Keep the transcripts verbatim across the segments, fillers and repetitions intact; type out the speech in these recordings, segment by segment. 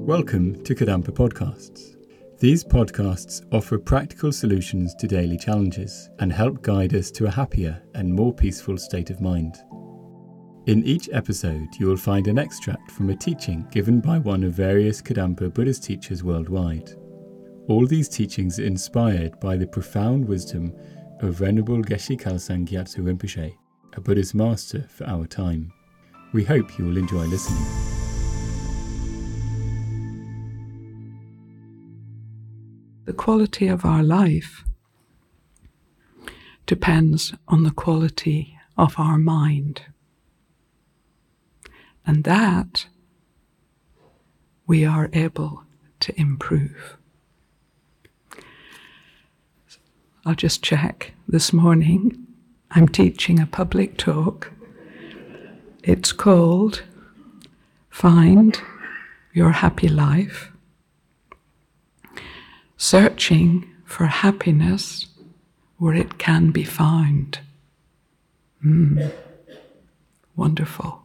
Welcome to Kadampa Podcasts. These podcasts offer practical solutions to daily challenges and help guide us to a happier and more peaceful state of mind. In each episode, you will find an extract from a teaching given by one of various Kadampa Buddhist teachers worldwide. All these teachings are inspired by the profound wisdom of Venerable Geshe Kelsang Gyatso Rinpoche, a Buddhist master for our time. We hope you will enjoy listening. The quality of our life depends on the quality of our mind. And that we are able to improve. I'll just check. This morning I'm teaching a public talk. It's called Find Your Happy Life. Searching for happiness where it can be found. Mm. Wonderful.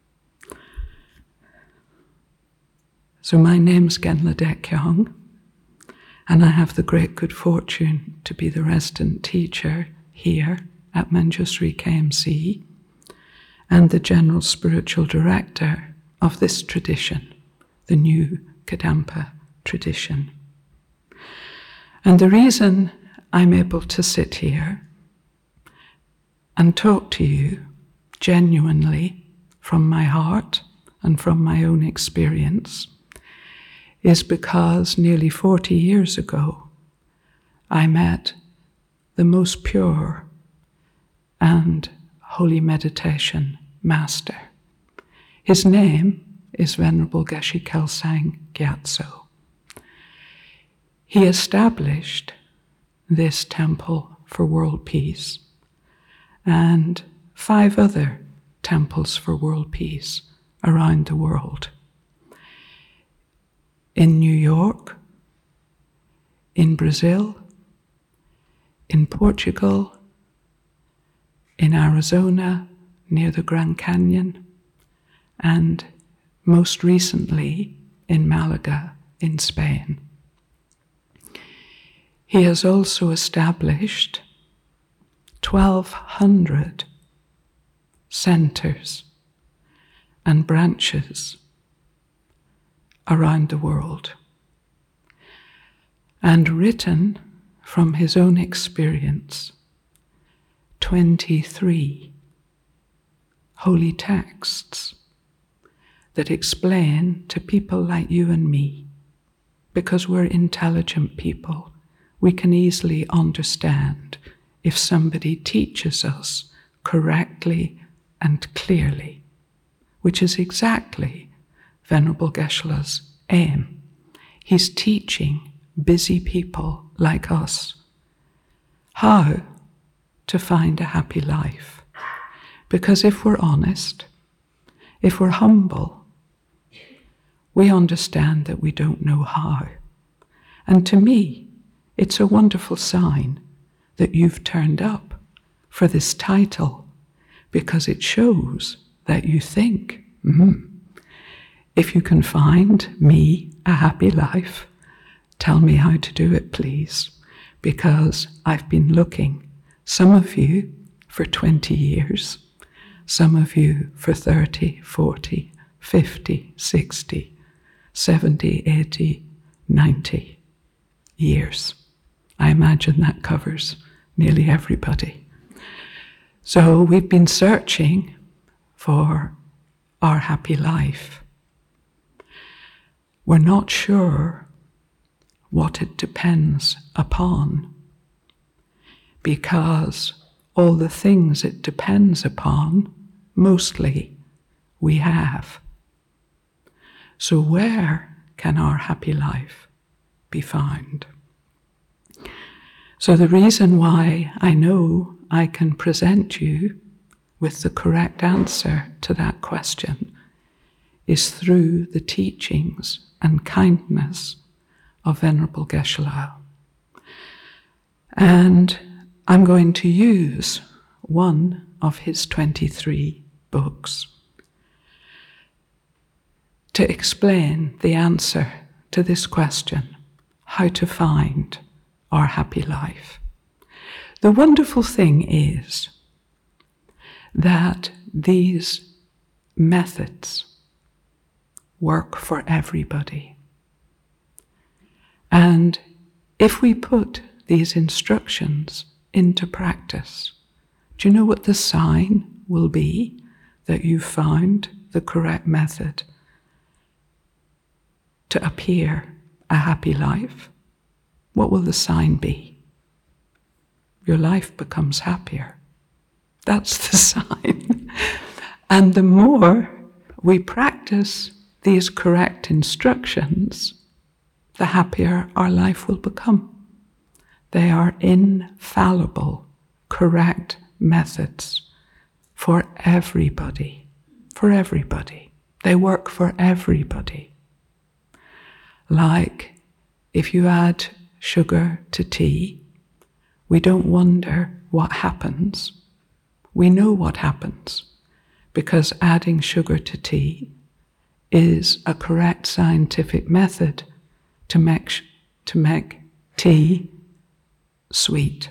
So my name's Genla Dekyong, and I have the great good fortune to be the resident teacher here at Manjusri K M C and the general spiritual director of this tradition, the new Kadampa tradition. And the reason I'm able to sit here and talk to you genuinely from my heart and from my own experience is because nearly forty years ago I met the most pure and holy meditation master. His name is Venerable Geshe Kelsang Gyatso. He established this temple for world peace and five other temples for world peace around the world. In New York, in Brazil, in Portugal, in Arizona, near the Grand Canyon, and most recently in Malaga, in Spain. He has also established twelve hundred centers and branches around the world, and written from his own experience twenty-three holy texts that explain to people like you and me, because we're intelligent people, we can easily understand if somebody teaches us correctly and clearly, which is exactly Venerable Geshe-la's aim. He's teaching busy people like us how to find a happy life. Because if we're honest, if we're humble, we understand that we don't know how. And to me, it's a wonderful sign that you've turned up for this title, because it shows that you think, mm, if you can find me a happy life, tell me how to do it, please, because I've been looking, some of you for twenty years, some of you for thirty, forty, fifty, sixty, seventy, eighty, ninety years. I imagine that covers nearly everybody. So we've been searching for our happy life. We're not sure what it depends upon, because all the things it depends upon, mostly we have. So where can our happy life be found? So the reason why I know I can present you with the correct answer to that question is through the teachings and kindness of Venerable Geshe-la. And I'm going to use one of his twenty-three books to explain the answer to this question, how to find our happy life. The wonderful thing is that these methods work for everybody. And if we put these instructions into practice, do you know what the sign will be that you found the correct method to appear a happy life? What will the sign be? Your life becomes happier. That's the sign. And the more we practice these correct instructions, the happier our life will become. They are infallible, correct methods for everybody, for everybody. They work for everybody. Like if you add sugar to tea, we don't wonder what happens. We know what happens because adding sugar to tea is a correct scientific method to make, to make tea sweet.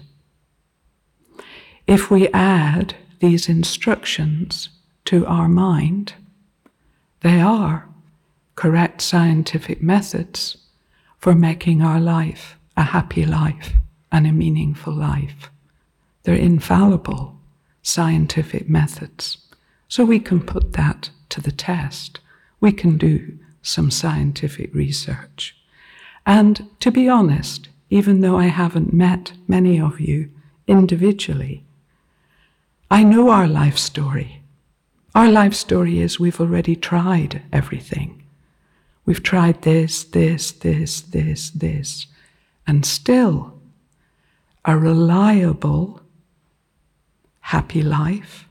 If we add these instructions to our mind, they are correct scientific methods for making our life a happy life and a meaningful life. They're infallible scientific methods. So we can put that to the test. We can do some scientific research. And to be honest, even though I haven't met many of you individually, I know our life story. Our life story is we've already tried everything. We've tried this, this, this, this, this, and still a reliable, happy life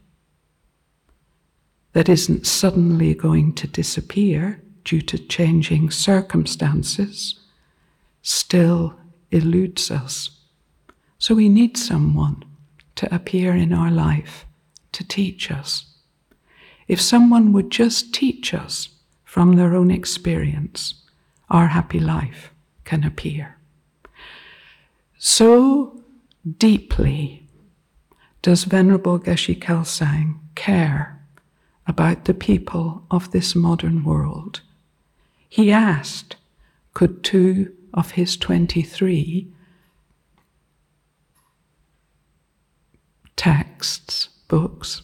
that isn't suddenly going to disappear due to changing circumstances still eludes us. So we need someone to appear in our life to teach us. If someone would just teach us from their own experience, our happy life can appear. So deeply does Venerable Geshe Kelsang care about the people of this modern world. He asked, could two of his twenty-three texts, books,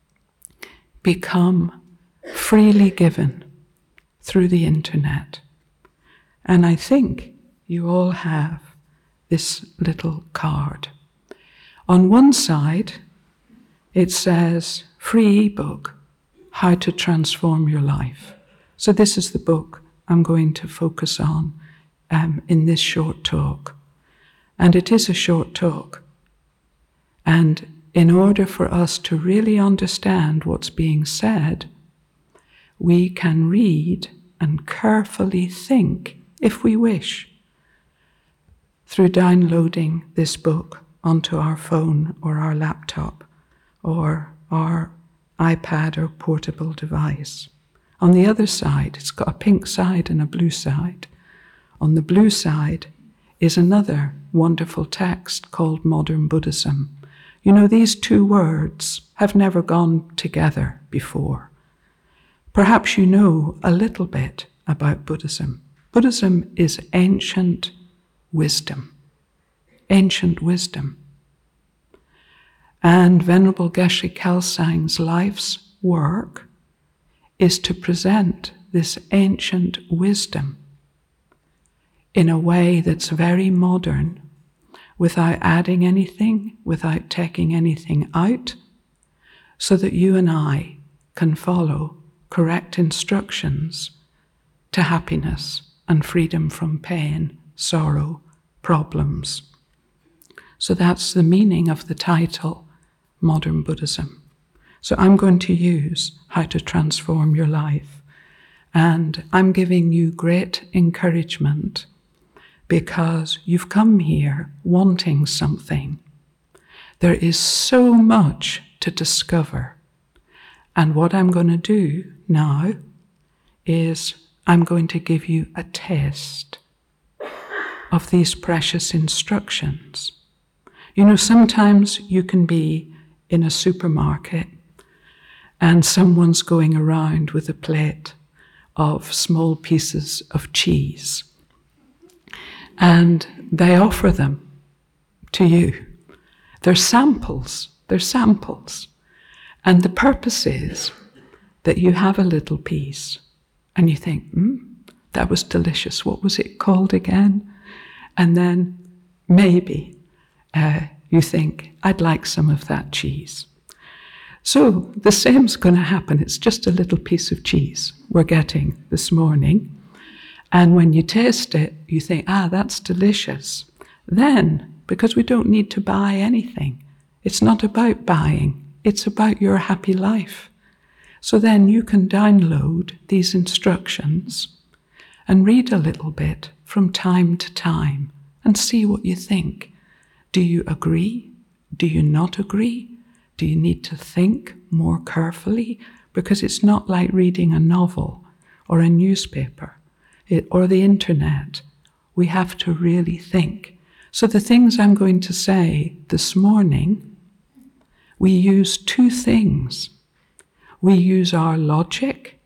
become freely given through the internet? And I think you all have this little card. On one side, it says, free ebook, How to Transform Your Life. So this is the book I'm going to focus on um, in this short talk. And it is a short talk. And in order for us to really understand what's being said, we can read and carefully think, if we wish, through downloading this book onto our phone or our laptop or our iPad or portable device. On the other side, it's got a pink side and a blue side. On the blue side is another wonderful text called Modern Buddhism. You know, these two words have never gone together before. Perhaps you know a little bit about Buddhism. Buddhism is ancient wisdom. Ancient wisdom. And Venerable Geshe Kelsang's life's work is to present this ancient wisdom in a way that's very modern, without adding anything, without taking anything out, so that you and I can follow correct instructions to happiness and freedom from pain, sorrow, problems. So that's the meaning of the title, Modern Buddhism. So I'm going to use How to Transform Your Life. And I'm giving you great encouragement because you've come here wanting something. There is so much to discover. And what I'm going to do now is I'm going to give you a taste of these precious instructions. You know, sometimes you can be in a supermarket and someone's going around with a plate of small pieces of cheese, and they offer them to you. They're samples, they're samples. And the purpose is that you have a little piece and you think, hmm, that was delicious. What was it called again? And then maybe uh, you think, I'd like some of that cheese. So the same's going to happen. It's just a little piece of cheese we're getting this morning. And when you taste it, you think, ah, that's delicious. Then, because we don't need to buy anything, it's not about buying, it's about your happy life. So then you can download these instructions and read a little bit from time to time and see what you think. Do you agree? Do you not agree? Do you need to think more carefully? Because it's not like reading a novel or a newspaper it, or the internet. We have to really think. So the things I'm going to say this morning, we use two things. We use our logic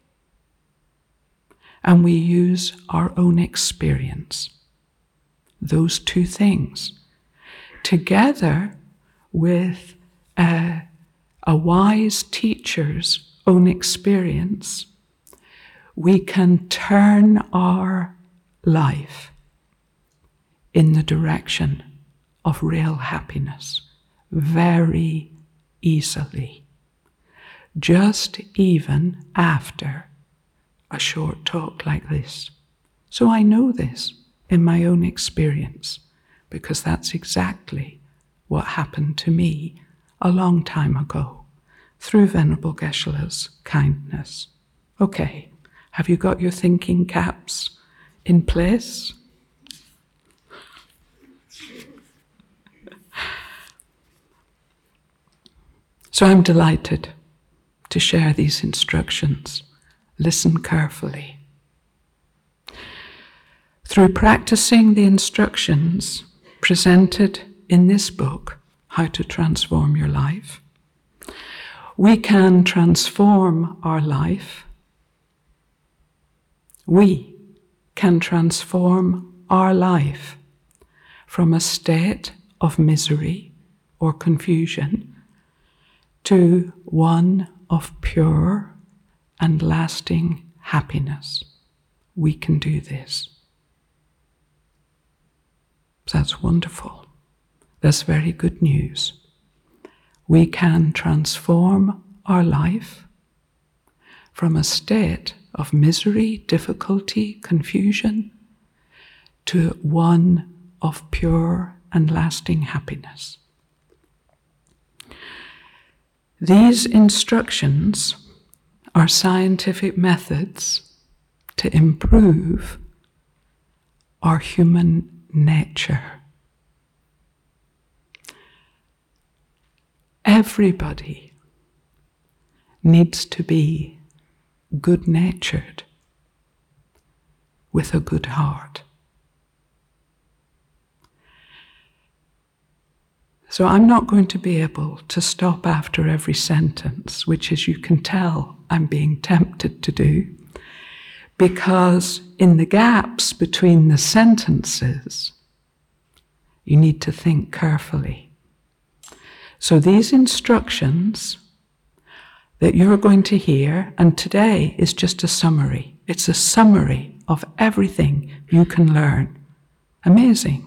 and we use our own experience. Those two things, together with a, a wise teacher's own experience, we can turn our life in the direction of real happiness very easily, just even after a short talk like this. So I know this in my own experience, because that's exactly what happened to me a long time ago through Venerable Geshe-la's kindness. Okay, have you got your thinking caps in place? So I'm delighted to share these instructions. Listen carefully. Through practicing the instructions presented in this book, How to Transform Your Life, we can transform our life. We can transform our life from a state of misery or confusion to one of pure and lasting happiness. We can do this. That's wonderful. That's very good news. We can transform our life from a state of misery, difficulty, confusion to one of pure and lasting happiness. These instructions are scientific methods to improve our human nature. Everybody needs to be good-natured with a good heart. So I'm not going to be able to stop after every sentence, which, as you can tell, I'm being tempted to do, because in the gaps between the sentences, you need to think carefully. So these instructions that you're going to hear, and today is just a summary. It's a summary of everything you can learn. Amazing.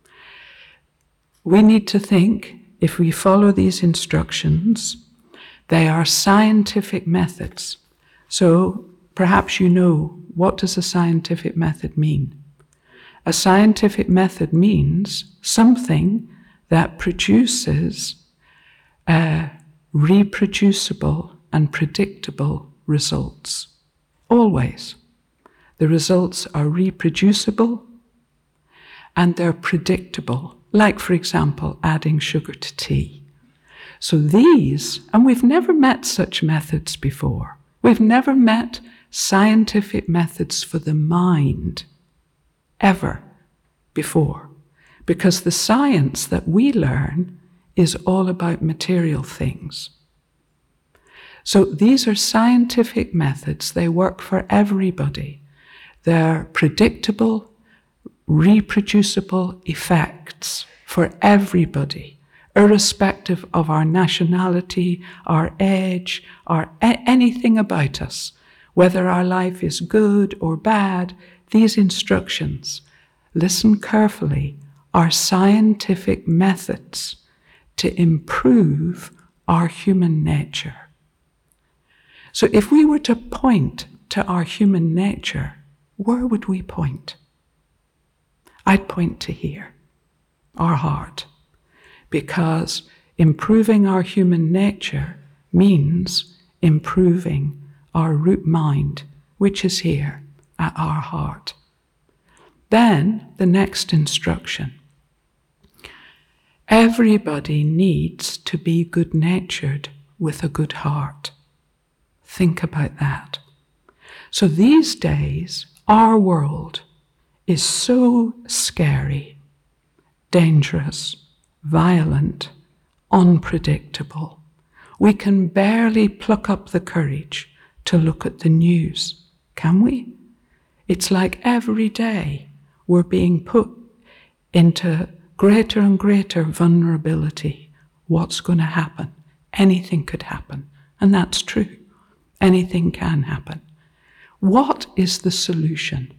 We need to think, if we follow these instructions, they are scientific methods. So perhaps you know, what does a scientific method mean? A scientific method means something that produces uh, reproducible and predictable results. Always. The results are reproducible and they're predictable. Like, for example, adding sugar to tea. So these, and we've never met such methods before. We've never met scientific methods for the mind ever before, because the science that we learn is all about material things. So these are scientific methods. They work for everybody. They're predictable, reproducible effects for everybody, irrespective of our nationality, our age, or a- anything about us. Whether our life is good or bad, these instructions, listen carefully, are scientific methods to improve our human nature. So if we were to point to our human nature, where would we point? I'd point to here, our heart, because improving our human nature means improving our root mind, which is here at our heart. Then the next instruction. Everybody needs to be good-natured with a good heart. Think about that. So these days, our world is so scary, dangerous, violent, unpredictable. We can barely pluck up the courage to look at the news, can we? It's like every day we're being put into greater and greater vulnerability. What's going to happen? Anything could happen. And that's true. Anything can happen. What is the solution?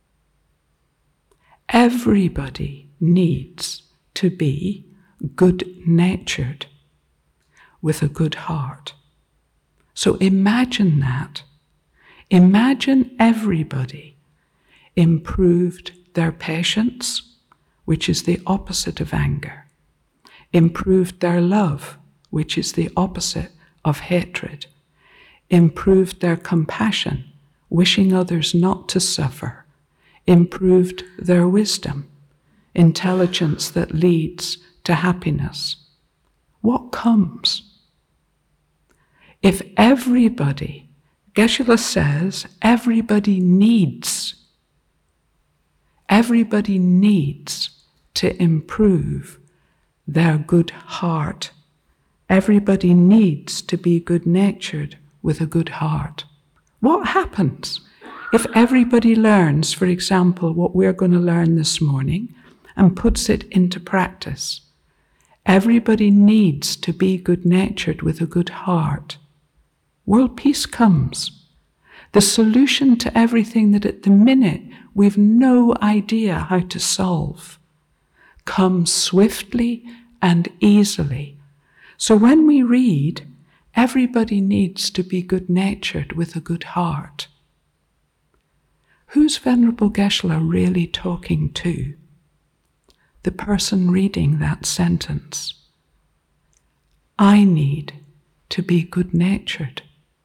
Everybody needs to be good-natured with a good heart. So imagine that. Imagine everybody improved their patience, which is the opposite of anger, improved their love, which is the opposite of hatred, improved their compassion, wishing others not to suffer, improved their wisdom, intelligence that leads to happiness. What comes? If everybody, Geshe-la says, everybody needs, everybody needs to improve their good heart. Everybody needs to be good-natured with a good heart. What happens if everybody learns, for example, what we're going to learn this morning and puts it into practice? Everybody needs to be good-natured with a good heart. World peace comes. The solution to everything that at the minute we've no idea how to solve comes swiftly and easily. So when we read, everybody needs to be good-natured with a good heart, who's Venerable Geshe-la really talking to? The person reading that sentence. I need to be good-natured.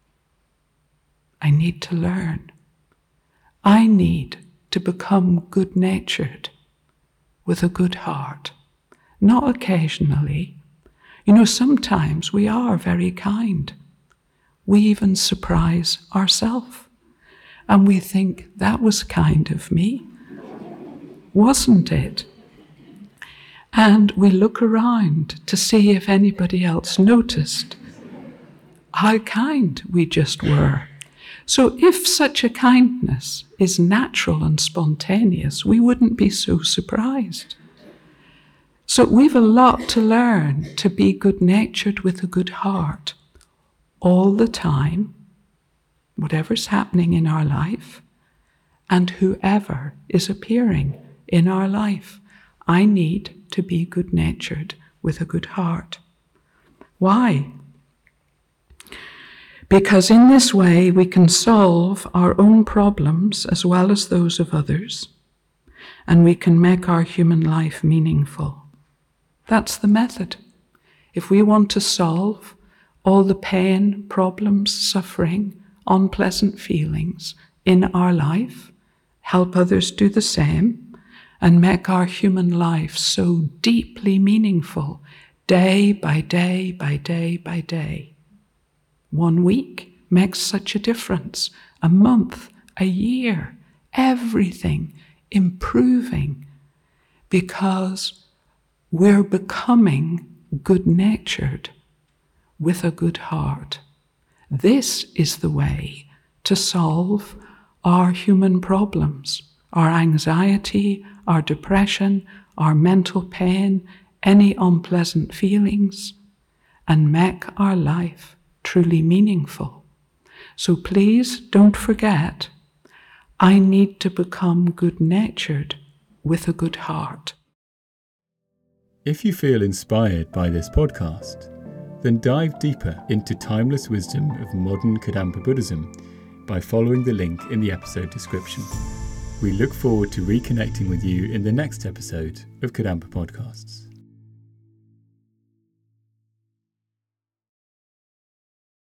I need to learn. I need to become good-natured with a good heart. Not occasionally. You know, sometimes we are very kind. We even surprise ourselves. And we think, that was kind of me, wasn't it? And we look around to see if anybody else noticed how kind we just were. So if such a kindness is natural and spontaneous, we wouldn't be so surprised. So we've a lot to learn to be good-natured with a good heart all the time, whatever's happening in our life, and whoever is appearing in our life. I need to be good-natured with a good heart. Why? Because in this way we can solve our own problems as well as those of others, and we can make our human life meaningful. That's the method. If we want to solve all the pain, problems, suffering, unpleasant feelings in our life, help others do the same, and make our human life so deeply meaningful, day by day by day by day. One week makes such a difference. a month, a year, everything improving, because we're becoming good-natured with a good heart. This is the way to solve our human problems, our anxiety, our depression, our mental pain, any unpleasant feelings, and make our life truly meaningful. So please don't forget, I need to become good-natured with a good heart. If you feel inspired by this podcast, then dive deeper into timeless wisdom of modern Kadampa Buddhism by following the link in the episode description. We look forward to reconnecting with you in the next episode of Kadampa Podcasts.